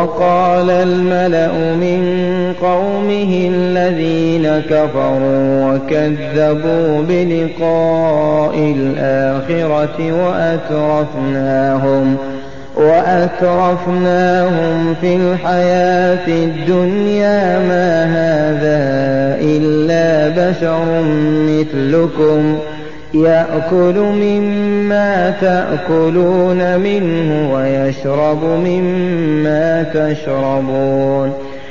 وقال الملأ من قومه الذين كفروا وكذبوا بلقاء الآخرة وأترفناهم في الحياة الدنيا ما هذا إلا بشر مثلكم يأكل مما تأكلون منه ويشرب مما تشربون